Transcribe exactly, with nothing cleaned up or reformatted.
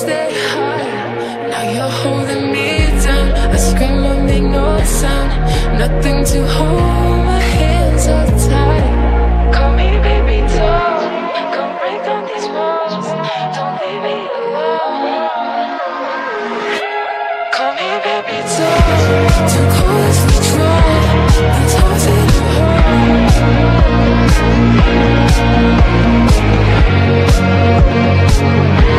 stay high. Now you're holding me down. I scream and make no sound. Nothing to hold, my hands are tied. Call me baby doll. Come break down these walls. Don't leave me alone. Call me baby doll. Too cold as we try. The toss in the heart.